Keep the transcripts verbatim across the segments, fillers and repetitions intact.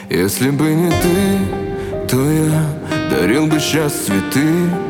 Если бы не ты, то я дарил бы сейчас цветы,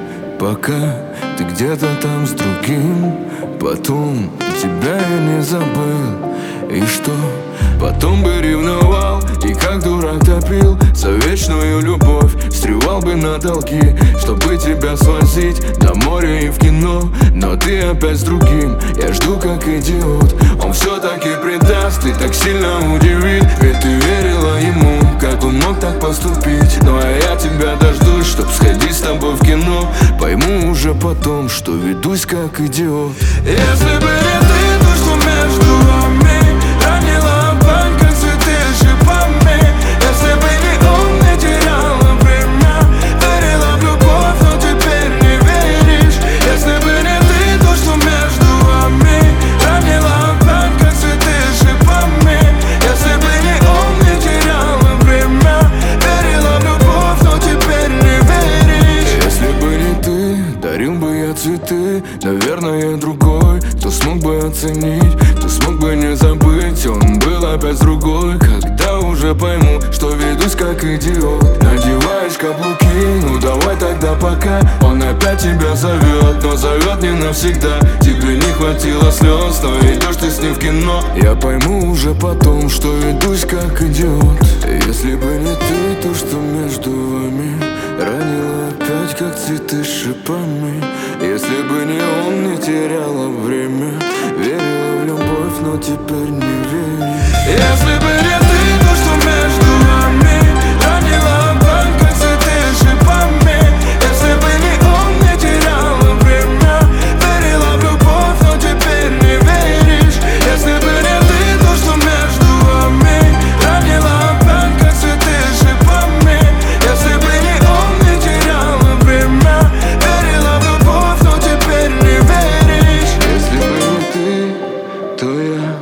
пока ты где-то там с другим. Потом тебя я не забыл. И что? Потом бы ревновал и как дурак топил за вечную любовь. Встревал бы на долги, чтобы тебя свозить на море и в кино. Но ты опять с другим, я жду как идиот. Он все-таки предаст и так сильно удивит. Ведь ты верила ему, как он мог так поступить. Ну а я тебя дождусь, чтоб сходить с тобой в кино. Пойму уже потом, что ведусь как идиот. Если бы не ты, то что между вами ранила боль, как цветы шипами. Если бы не он, не теряла время, верила в любовь, но теперь не веришь. Если бы не ты, то что между вами ранила боль, как цветы шипами. Если бы не он, не теряла время, верила в любовь, но теперь не веришь. Если бы не ты, дарил бы я цветы. Наверное, другой, кто смог бы оценить, кто смог бы не забыть. Он был опять с другой, когда уже пойму, что ведусь как идиот. Надеваешь каблуки, ну давай тогда пока. Он опять тебя зовет, но зовет не навсегда. Тебе не хватило слез, но идешь ты с ним в кино. Я пойму уже потом, что ведусь как идиот. Если бы не ты, то что между вами ранила опять, как цветы шипами. Если бы не он, не теряла время, верила в любовь, но теперь не верю. Если бы не ты, то что между вами ранила боль, как цветы шипами. Если бы не он, не теряла время, верила в любовь, но теперь не веришь. Если бы не ты, то что между вами ранила боль, как цветы шипами. Если бы не он, не теряла время, верила в любовь, но теперь не веришь. Если бы не ты, то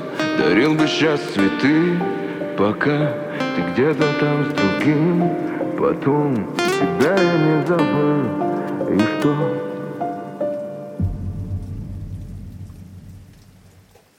я дарил бы сейчас цветы, пока ты где-то там с другим. Потом тебя я не забыл. И что?